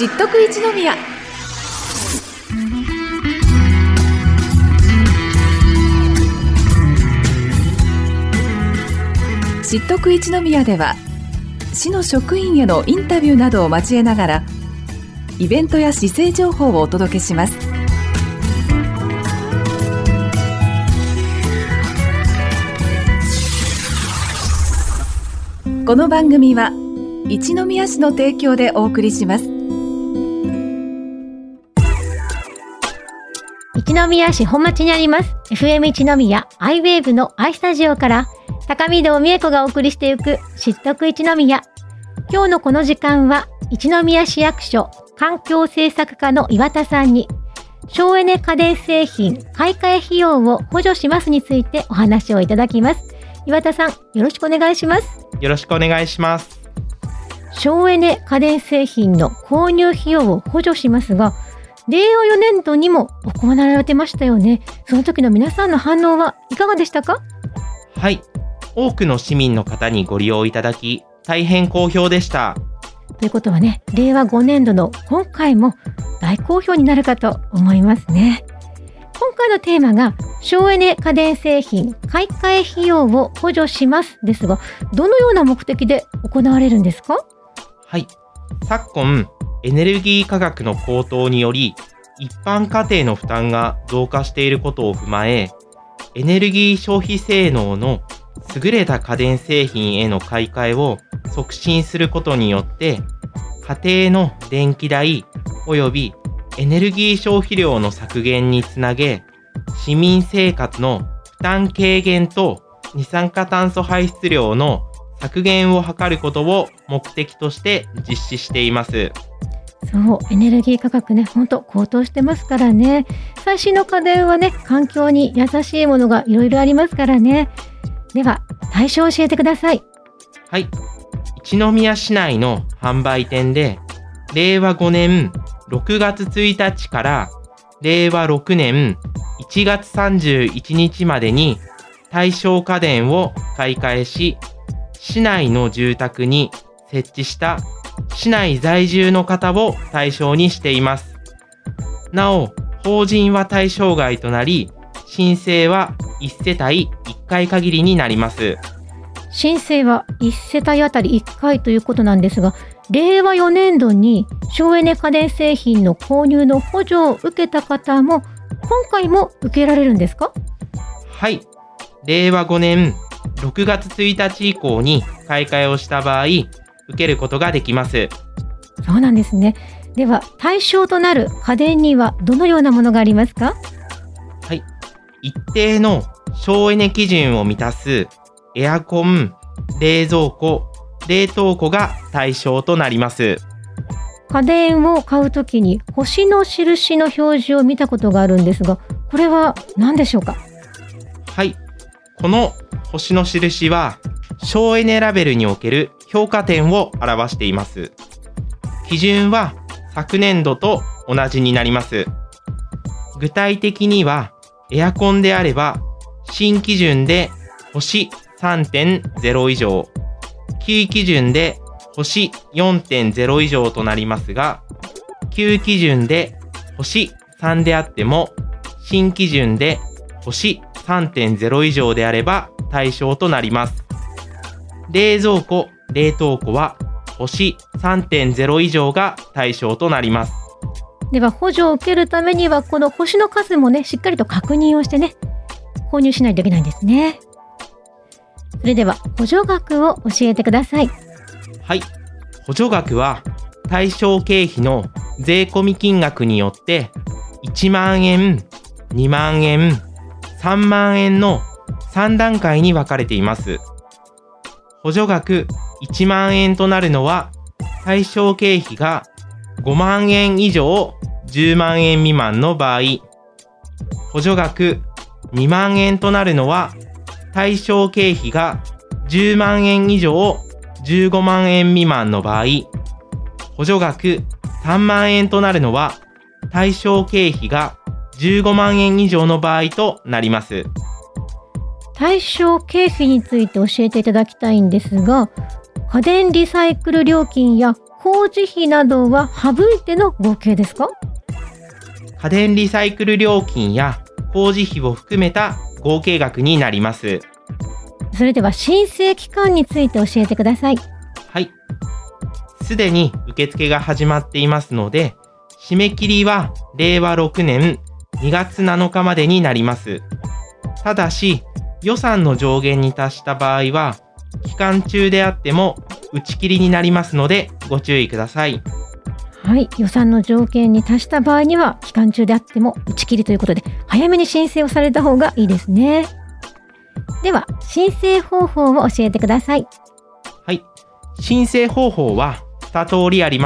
知っとく一宮。知っとく一宮では、市の職員へのインタビューなどを交えながら、イベントや市政情報をお届けします。この番組は一宮市の提供でお送りします。 一宮市本町にあります FM 一宮アイウェーブの i スタジオから高見堂美恵子がお送りしていく知っとく一宮。今日のこの時間は一宮市役所環境政策課の岩田さんに省エネ家電製品買い替え費用を補助しますについてお話をいただきます。岩田さん、よろしくお願いします。 よろしくお願いします。 省エネ家電製品の購入費用を補助しますが、令和4年度にも行われてましたよね。その時の皆さんの反応はいかがでしたか？ はい、多くの市民の方にご利用いただき、大変好評でした。 ということはね、令和5年度の今回も大好評になるかと思いますね。今回のテーマが省エネ家電製品買い替え費用を補助しますですが、どのような目的で行われるんですか？ はい、昨今エネルギー価格の高騰により一般家庭の負担が増加していることを踏まえ、エネルギー消費性能の優れた家電製品への買い替えを促進することによって、家庭の電気代及びエネルギー消費量の削減につなげ、市民生活の負担軽減と二酸化炭素排出量の削減を図ることを目的として実施しています。 そう、エネルギー価格ね、ほんと高騰してますからね。最新の家電はね、環境に優しいものがいろいろありますからね。では、対象を教えてください。 はい、一宮市内の販売店で、令和5年6月1日から令和6年1月31日までに対象家電を買い替えし、市内の住宅に設置した市内在住の方を対象にしています。なお、法人は対象外となり、申請は1世帯1回限りになります。 申請は1世帯あたり1回ということなんですが、令和4年度に省エネ家電製品の購入の補助を受けた方も今回も受けられるんですか？ はい、令和5年6月1日以降に買い替えをした場合、受けることができます。 そうなんですね。では、対象となる家電にはどのようなものがありますか？ はい、一定の省エネ基準を満たすエアコン、冷蔵庫、冷凍庫が対象となります。 家電を買うときに星の印の表示を見たことがあるんですが、これは何でしょうか？ はい、この星の印は省エネラベルにおける評価点を表しています。基準は昨年度と同じになります。具体的には、エアコンであれば新基準で星 3.0 以上、旧基準で星 4.0 以上となりますが、旧基準で星3であっても、新基準で星 3.0 以上であれば対象となります。冷蔵庫、冷凍庫は星 3.0 以上が対象となります。 では、補助を受けるためにはこの星の数もね、しっかりと確認をしてね、購入しないといけないんですね。それでは補助額を教えてください。 はい、補助額は対象経費の税込み金額によって1万円、2万円、3万円の3段階に分かれています。補助額1万円となるのは、対象経費が5万円以上10万円未満の場合、補助額2万円となるのは、対象経費が10万円以上15万円未満の場合、補助額3万円となるのは、対象経費が15万円以上の場合となります。 対象経費について教えていただきたいんですが、家電リサイクル料金や工事費などは省いての合計ですか？ 家電リサイクル料金や工事費を含めた合計額になります。 それでは申請期間について教えてください。 はい。すでに受付が始まっていますので、締め切りは令和6年2月7日までになります。ただし、予算の上限に達した場合は、期間中であっても打ち切りになりますのでご注意ください。 はい、予算の条件に達した場合には期間中であっても打ち切りということで、早めに申請をされた方がいいですね。では申請方法を教えてください。 はい、申請方法は2通りあります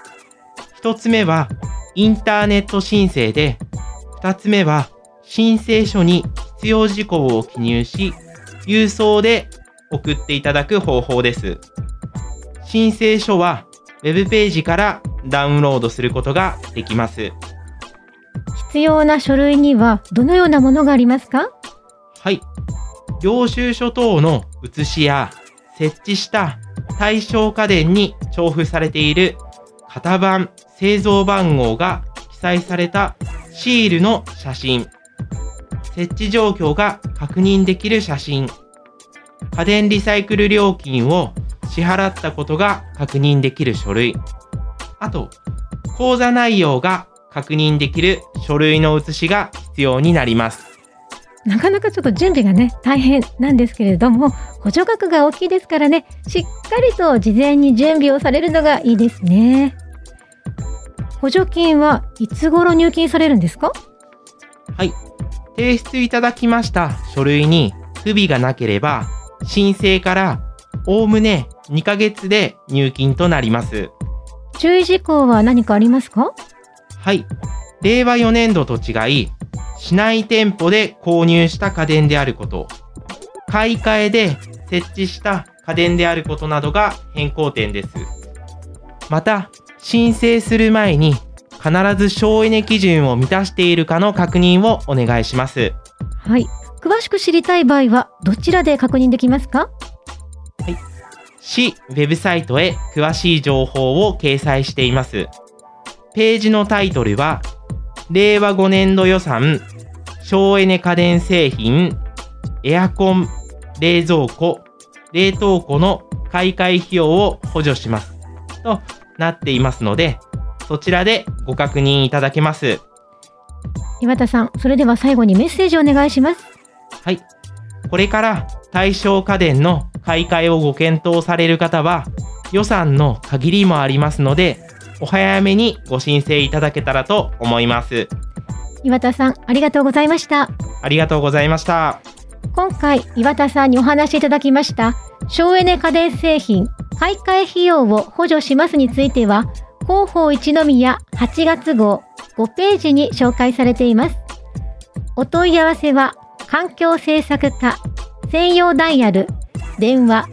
。1つ目はインターネット申請で、2つ目は申請書に必要事項を記入し、郵送で送っていただく方法です。申請書はウェブページからダウンロードすることができます。 必要な書類にはどのようなものがありますか？ はい。領収書等の写しや設置した対象家電に重複されている型番、製造番号が記載されたシールの写真、設置状況が確認できる写真、家電リサイクル料金を支払ったことが確認できる書類、あと、口座内容が確認できる書類の写しが必要になります。 なかなかちょっと準備がね、大変なんですけれども、補助額が大きいですからね、しっかりと事前に準備をされるのがいいですね。補助金はいつ頃入金されるんですか？ はい。提出いただきました書類に不備がなければ、申請からおおむね2ヶ月で入金となります。 注意事項は何かありますか？ はい。令和4年度と違い、市内店舗で購入した家電であること、買い替えで設置した家電であることなどが変更点です。また、申請する前に必ず省エネ基準を満たしているかの確認をお願いします。 はい。詳しく知りたい場合はどちらで確認できますか？ はい。市ウェブサイトへ詳しい情報を掲載しています。ページのタイトルは、令和5年度予算、省エネ家電製品、エアコン、冷蔵庫、冷凍庫の買い替え費用を補助します。となっていますので、そちらでご確認いただけます。 岩田さん、それでは最後にメッセージをお願いします。 はい。これから対象家電の買い替えをご検討される方は、予算の限りもありますので、お早めにご申請いただけたらと思います。 岩田さん、ありがとうございました。 ありがとうございました。 今回、岩田さんにお話しいただきました、省エネ家電製品、買い替え費用を補助しますについては、広報一宮8月号5ページに紹介されています。お問い合わせは、環境政策課専用ダイヤル、電話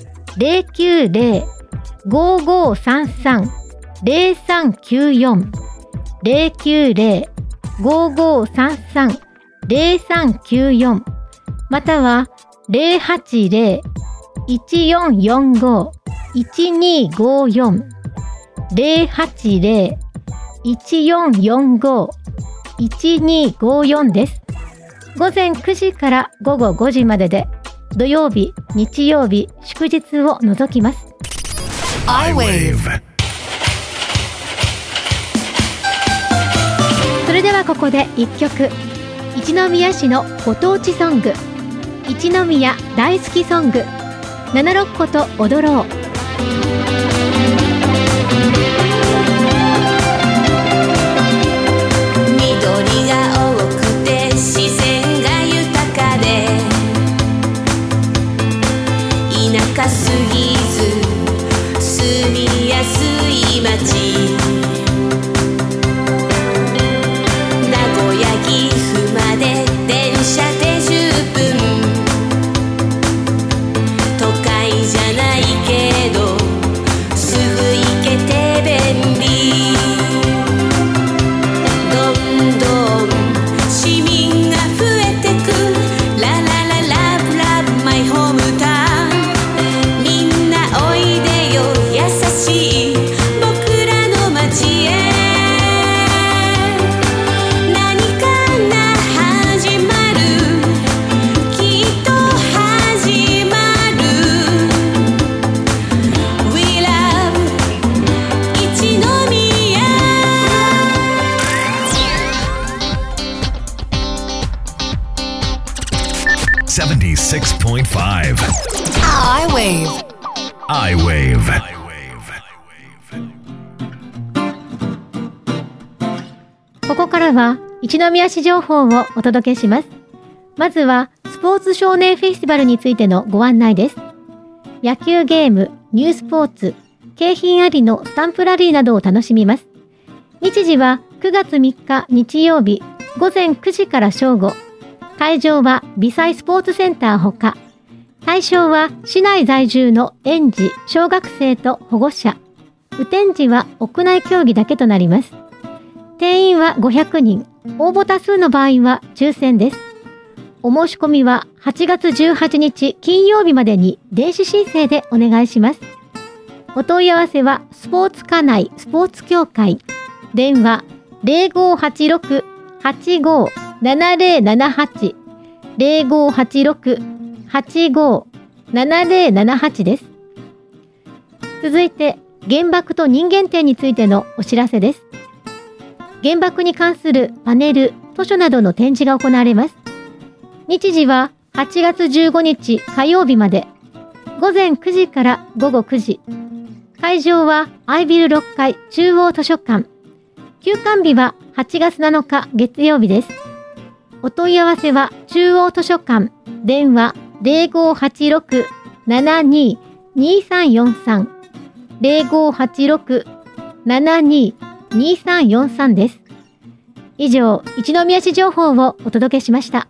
090-5533-0394 090-5533-0394 または 080-1445-1254 080-1445-1254 です。午前9時から午後5時までで、土曜日、日曜日、祝日を除きます。 iWave。 それではここで1曲、一宮市のご当地ソング、一宮大好きソング、七六個と踊ろう。 緑が多くて自然が豊かで、田舎すぎず住みやすい街、名古屋岐阜まで電車で10分、都会じゃないけどすぐ行けて便利、どんどん市民が増えてく、ララララブラブマイホームタウン、みんなおいでよ優しい僕 I-Wave。 ここからは一宮市情報をお届けします。まずはスポーツ少年フェスティバルについてのご案内です。野球ゲーム、ニュースポーツ、景品ありのスタンプラリーなどを楽しみます。日時は9月3日日曜日午前9時から正午。会場は微細スポーツセンターほか。対象は市内在住の園児、小学生と保護者。雨天時は屋内競技だけとなります。定員は500人。応募多数の場合は抽選です。お申し込みは8月18日金曜日までに電子申請でお願いします。お問い合わせはスポーツ課内スポーツ協会。電話 0586-857078 0586-857078 です。続いて原爆と人間展についてのお知らせです。原爆に関するパネル、図書などの展示が行われます。日時は8月15日火曜日まで、午前9時から午後9時。会場はアイビル6階中央図書館。休館日は8月7日月曜日です。お問い合わせは中央図書館、電話 0586-72-2343 0586-72-2343 です。以上、一宮市情報をお届けしました。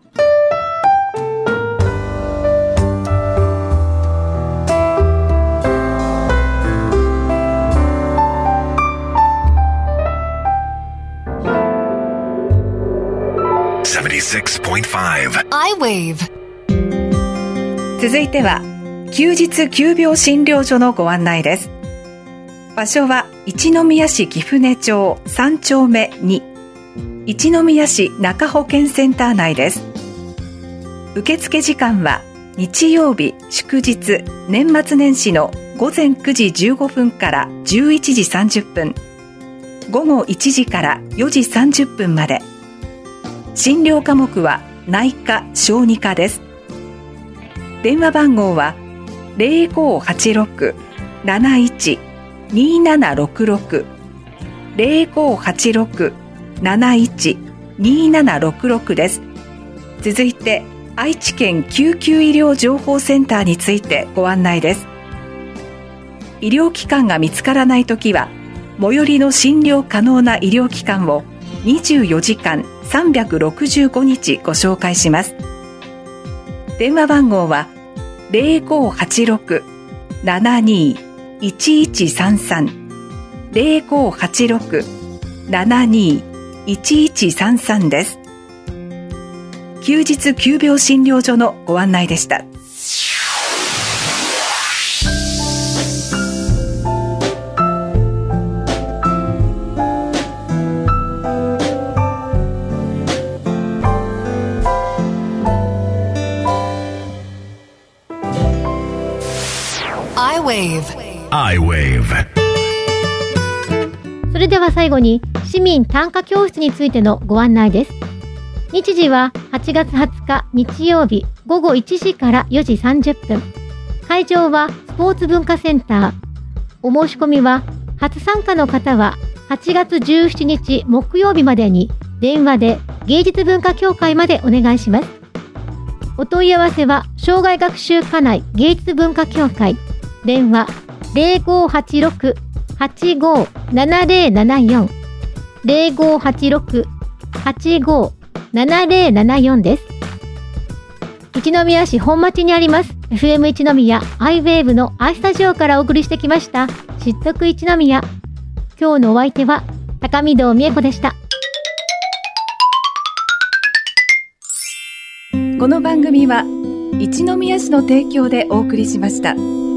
I-Wave。 続いては休日急病診療所のご案内です。場所は一宮市貴船町3丁目2、一宮市中保健センター内です。受付時間は日曜日祝日年末年始の午前9時15分から11時30分、午後1時から4時30分まで。診療科目は内科・小児科です。電話番号は 0586-71-2766 0586-71-2766 です。続いて愛知県救急医療情報センターについてご案内です。医療機関が見つからないときは最寄りの診療可能な医療機関を24時間365日ご紹介します。電話番号は 0586-72-1133 0586-72-1133 です。休日急病診療所のご案内でした。 I-Wave。 それでは最後に市民短歌教室についてのご案内です。日時は8月20日日曜日午後1時から4時30分。会場はスポーツ文化センター。お申し込みは初参加の方は8月17日木曜日までに電話で芸術文化協会までお願いします。お問い合わせは障害学習課内芸術文化協会。電話 0586-857074 0586-857074 です。一宮市本町にあります FM 一宮 I-Wave の I スタジオからお送りしてきました知っとく一宮。今日のお相手は高見堂美恵子でした。 この番組は一宮市の提供でお送りしました。